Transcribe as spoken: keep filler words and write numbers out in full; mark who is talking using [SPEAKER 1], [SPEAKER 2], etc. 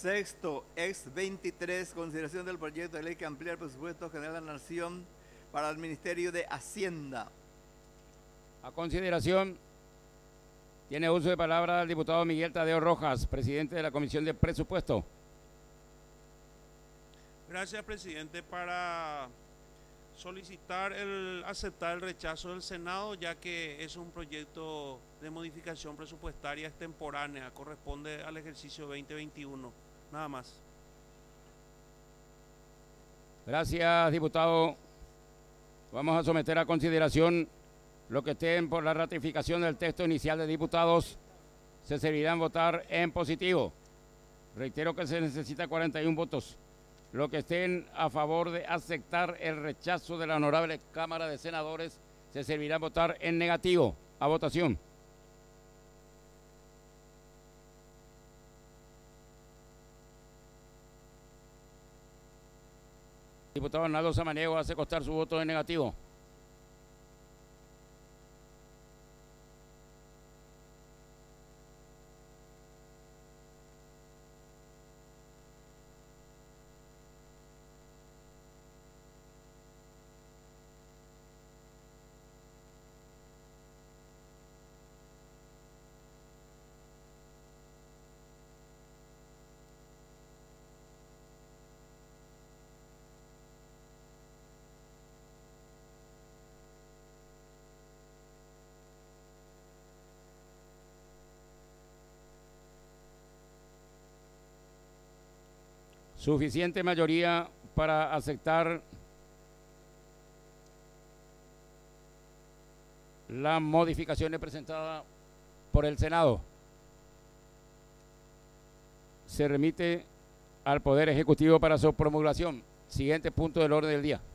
[SPEAKER 1] Sexto, ex veintitrés, consideración del proyecto de ley que amplía el presupuesto general de la Nación para el Ministerio de Hacienda.
[SPEAKER 2] A consideración, tiene uso de palabra el diputado Miguel Tadeo Rojas, presidente de la Comisión de Presupuesto.
[SPEAKER 3] Gracias, presidente. Para solicitar el aceptar el rechazo del Senado, ya que es un proyecto de modificación presupuestaria extemporánea, corresponde al ejercicio veinte veintiuno. Nada más.
[SPEAKER 2] Gracias, diputado. Vamos a someter a consideración lo que estén por la ratificación del texto inicial de diputados. Se servirán votar en positivo. Reitero que se necesita cuarenta y uno votos. Lo que estén a favor de aceptar el rechazo de la honorable Cámara de Senadores se servirá votar en negativo. A votación. Diputado Arnaldo Samaniego hace constar su voto en negativo. Suficiente mayoría para aceptar las modificaciones presentadas por el Senado. Se remite al Poder Ejecutivo para su promulgación. Siguiente punto del orden del día.